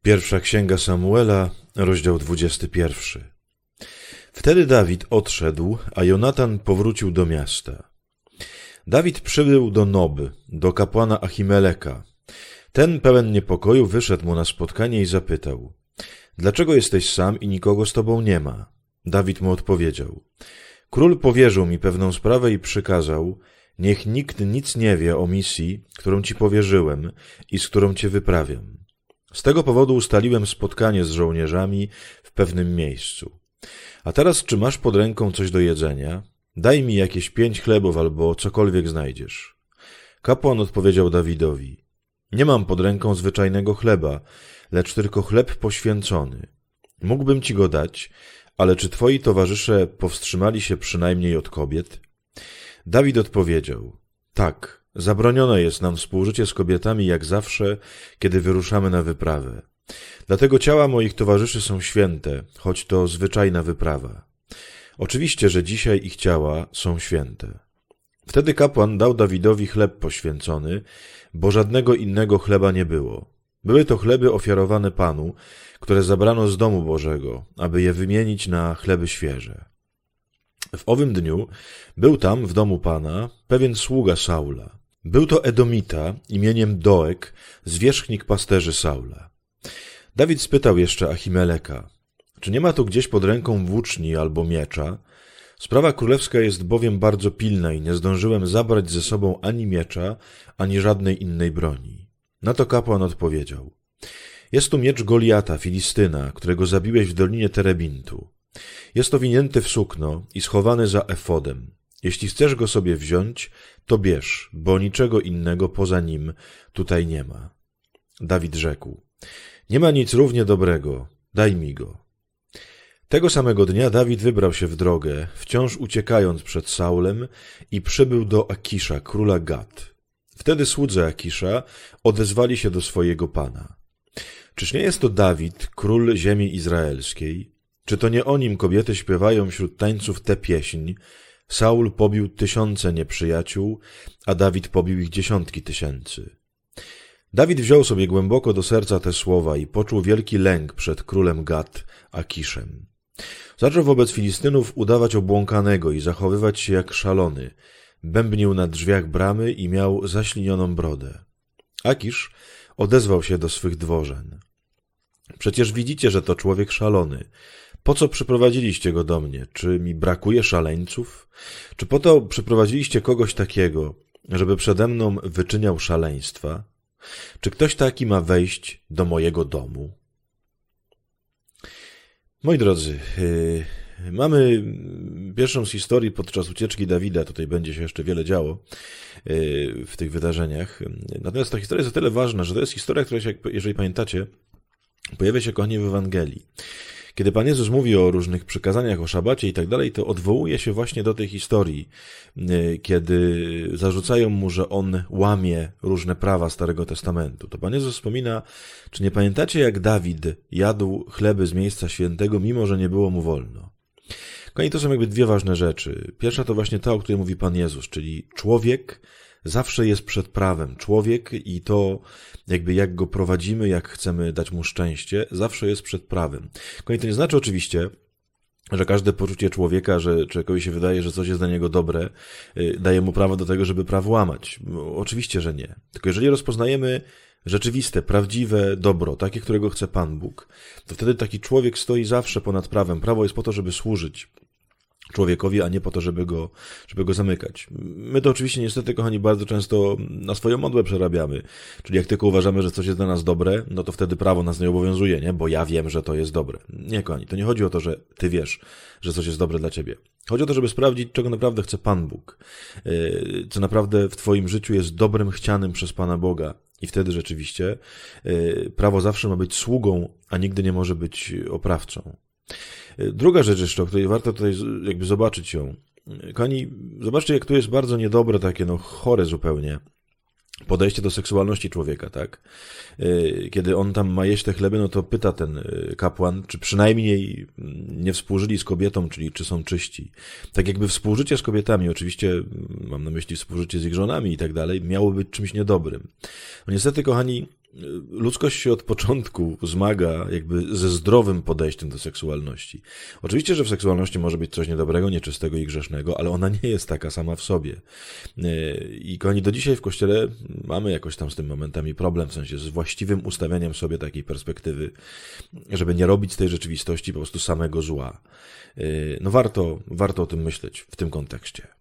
Pierwsza księga Samuela, rozdział 21. Wtedy Dawid odszedł, a Jonatan powrócił do miasta. Dawid przybył do Noby, do kapłana Achimeleka. Ten, pełen niepokoju, wyszedł mu na spotkanie i zapytał: „Dlaczego jesteś sam i nikogo z tobą nie ma?” Dawid mu odpowiedział: „Król powierzył mi pewną sprawę i przykazał: niech nikt nic nie wie o misji, którą ci powierzyłem i z którą cię wyprawiam. Z tego powodu ustaliłem spotkanie z żołnierzami w pewnym miejscu. A teraz, czy masz pod ręką coś do jedzenia? Daj mi jakieś 5 chlebów albo cokolwiek znajdziesz.” Kapłan odpowiedział Dawidowi: „Nie mam pod ręką zwyczajnego chleba, lecz tylko chleb poświęcony. Mógłbym ci go dać, ale czy twoi towarzysze powstrzymali się przynajmniej od kobiet?” Dawid odpowiedział: „Tak, zabronione jest nam współżycie z kobietami jak zawsze, kiedy wyruszamy na wyprawę. Dlatego ciała moich towarzyszy są święte, choć to zwyczajna wyprawa. Oczywiście, że dzisiaj ich ciała są święte.” Wtedy kapłan dał Dawidowi chleb poświęcony, bo żadnego innego chleba nie było. Były to chleby ofiarowane Panu, które zabrano z domu Bożego, aby je wymienić na chleby świeże. W owym dniu był tam, w domu Pana, pewien sługa Saula. Był to Edomita imieniem Doeg, zwierzchnik pasterzy Saula. Dawid spytał jeszcze Achimeleka: „Czy nie ma tu gdzieś pod ręką włóczni albo miecza? Sprawa królewska jest bowiem bardzo pilna i nie zdążyłem zabrać ze sobą ani miecza, ani żadnej innej broni.” Na to kapłan odpowiedział: „Jest tu miecz Goliata, Filistyna, którego zabiłeś w dolinie Terebintu. Jest owinięty w sukno i schowany za efodem. Jeśli chcesz go sobie wziąć, to bierz, bo niczego innego poza nim tutaj nie ma.” Dawid rzekł: „Nie ma nic równie dobrego, daj mi go.” Tego samego dnia Dawid wybrał się w drogę, wciąż uciekając przed Saulem, i przybył do Akisza, króla Gad. Wtedy słudzy Akisza odezwali się do swojego pana: „Czyż nie jest to Dawid, król ziemi izraelskiej? Czy to nie o nim kobiety śpiewają wśród tańców tę pieśń: Saul pobił 1000 nieprzyjaciół, a Dawid pobił ich 10 tysięcy”. Dawid wziął sobie głęboko do serca te słowa i poczuł wielki lęk przed królem Gad, Akiszem. Zaczął wobec Filistynów udawać obłąkanego i zachowywać się jak szalony. Bębnił na drzwiach bramy i miał zaślinioną brodę. Akisz odezwał się do swych dworzan: „Przecież widzicie, że to człowiek szalony. Po co przyprowadziliście go do mnie? Czy mi brakuje szaleńców? Czy po to przyprowadziliście kogoś takiego, żeby przede mną wyczyniał szaleństwa? Czy ktoś taki ma wejść do mojego domu?” Moi drodzy, mamy pierwszą z historii podczas ucieczki Dawida. Tutaj będzie się jeszcze wiele działo w tych wydarzeniach. Natomiast ta historia jest o tyle ważna, że to jest historia, która się, jeżeli pamiętacie, pojawia się, kochani, w Ewangelii. Kiedy Pan Jezus mówi o różnych przykazaniach, o szabacie i tak dalej, to odwołuje się właśnie do tej historii, kiedy zarzucają mu, że on łamie różne prawa Starego Testamentu. To Pan Jezus wspomina: „Czy nie pamiętacie, jak Dawid jadł chleby z miejsca świętego, mimo że nie było mu wolno?” Kochani, to są jakby dwie ważne rzeczy. Pierwsza to właśnie ta, o której mówi Pan Jezus, czyli człowiek zawsze jest przed prawem. Człowiek i to, jakby jak go prowadzimy, jak chcemy dać mu szczęście, zawsze jest przed prawem. To nie znaczy oczywiście, że każde poczucie człowieka, że człowiekowi się wydaje, że coś jest dla niego dobre, daje mu prawo do tego, żeby prawo łamać. Oczywiście, że nie. Tylko jeżeli rozpoznajemy rzeczywiste, prawdziwe dobro, takie, którego chce Pan Bóg, to wtedy taki człowiek stoi zawsze ponad prawem. Prawo jest po to, żeby służyć człowiekowi, a nie po to, żeby go zamykać. My to oczywiście niestety, kochani, bardzo często na swoją modłę przerabiamy. Czyli jak tylko uważamy, że coś jest dla nas dobre, no to wtedy prawo nas nie obowiązuje, nie? Bo ja wiem, że to jest dobre. Nie, kochani, to nie chodzi o to, że ty wiesz, że coś jest dobre dla ciebie. Chodzi o to, żeby sprawdzić, czego naprawdę chce Pan Bóg. Co naprawdę w twoim życiu jest dobrem chcianym przez Pana Boga. I wtedy rzeczywiście prawo zawsze ma być sługą, a nigdy nie może być oprawcą. Druga rzecz jeszcze, o której warto tutaj jakby zobaczyć ją. Kochani, zobaczcie, jak tu jest bardzo niedobre, takie chore zupełnie podejście do seksualności człowieka, tak? Kiedy on tam ma jeść te chleby, no to pyta ten kapłan, czy przynajmniej nie współżyli z kobietą, czyli czy są czyści. Tak jakby współżycie z kobietami, oczywiście mam na myśli współżycie z ich żonami i tak dalej, miało być czymś niedobrym. No niestety, kochani, ludzkość się od początku zmaga jakby ze zdrowym podejściem do seksualności. Oczywiście, że w seksualności może być coś niedobrego, nieczystego i grzesznego, ale ona nie jest taka sama w sobie. I kochani, do dzisiaj w Kościele mamy jakoś tam z tym momentami problem, w sensie z właściwym ustawianiem sobie takiej perspektywy, żeby nie robić z tej rzeczywistości po prostu samego zła. No warto o tym myśleć w tym kontekście.